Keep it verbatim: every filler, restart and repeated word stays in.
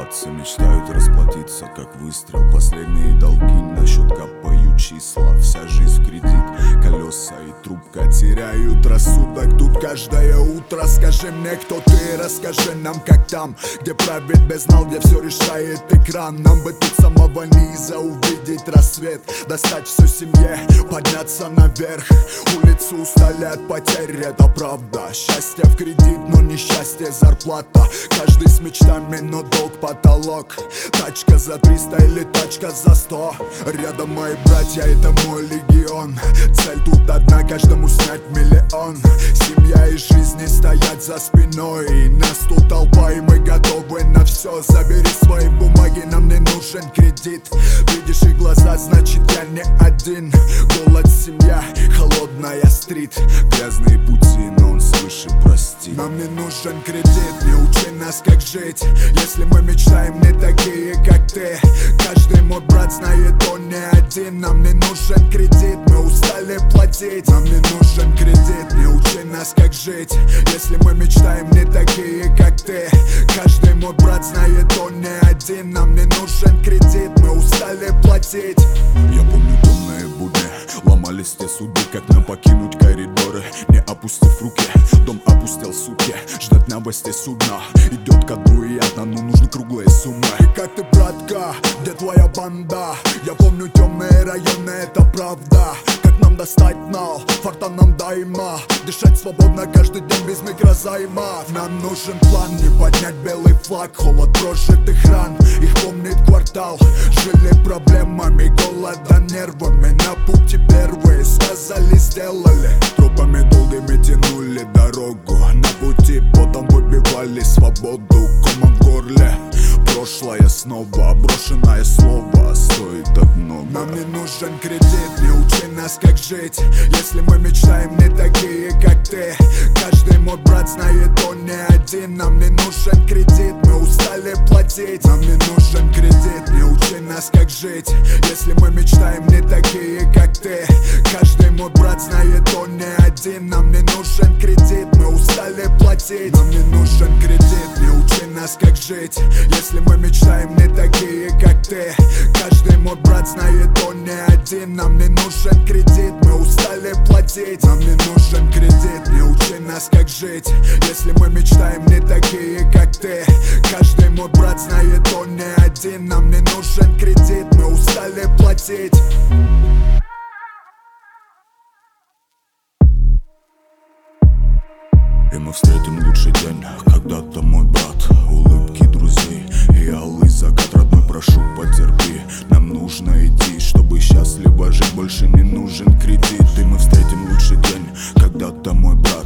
Братцы мечтают расплатиться, как выстрел. Последние долги на счет капают числа. Вся жизнь в кредит, колеса и трубка теряют рассудок тут каждое утро. Скажи мне, кто ты, расскажи нам, как там, где правит бездна, где все решает экран. Нам бы тут с самого низа увидеть рассвет, достать всю семье, подняться наверх. Улицу устали от потерь, это правда. Счастье в кредит, но не счастье зарплата. Каждый с мечтами, но долг потолок. Тачка за триста или тачка за сто. Рядом мои братья, это мой легион. Цель тут одна, каждому снять миллион. Семья и жизни стоят за спиной. Нас тут толпа и мы готовы на все. Забери свои бумаги, нам не нужен кредит. Видишь их глаза, значит я не один. Голод, семья, холодная стрит. Грязные пути, но он свыше простит. Нам не нужен кредит, не учи нас как жить. Если мы мечтаем не такие как ты. Каждый мой брат знает, он не один. Нам не нужен кредит, мы устали платить. Нам не нужен кредит, не учи нас как жить. Если мы мечтаем не такие как ты. Каждый мой брат знает, он не один. Нам не нужен кредит, мы устали платить. Я помню темные будни, ломались те суды, как нам покинуть коридоры. Не опустив руки, дом опустел, суки. Ждать новостей судна, идет ко дну и одна, ну нужны круглые суммы. И как ты, братка, где твоя банда? Я помню темные районы, это правда. Как нам достать нал, фарта нам дайма. Дышать свободно каждый день без микрозаймов. Нам нужен план, не поднять белый флаг. Холод прожитых ран, их помнит квартал. Жили проблемами, голода, нервами. На пути первые, сказали, сделали. Тропами долгими тянули дорогу. На пути потом выбивали свободу. Комом в горле, прошлое снова. Брошенное слово стоит так много. Нам не нужен кредит, не учи нас как жить. Если мы мечтаем не такие как ты. Каждый мой брат знает, он не один. Нам не нужен кредит, мы устали платить. Нам не нужен кредит, не учи нас как жить. Если мы мечтаем не такие как ты. Каждый мой брат знает, он не один. Нам не нужен кредит, мы устали платить. Нам не нужен кредит, не учи нас как жить. Если мы мечтаем не такие как ты. Каждый мой брат знает, он не один. Нам не нужен кредит, мы устали платить. Нам не нужен кредит, не учи нас как жить. Если мы мечтаем не такие как ты. Каждый мой брат знает, он не один. Нам не нужен кредит, мы устали платить. И мы встретим лучший день, когда-то мой брат. Улыбки друзей и алый закат. Родной, прошу, потерпи. Нам нужно идти, чтобы счастливо жить. Больше не нужен кредит. И мы встретим лучший день, когда-то мой брат.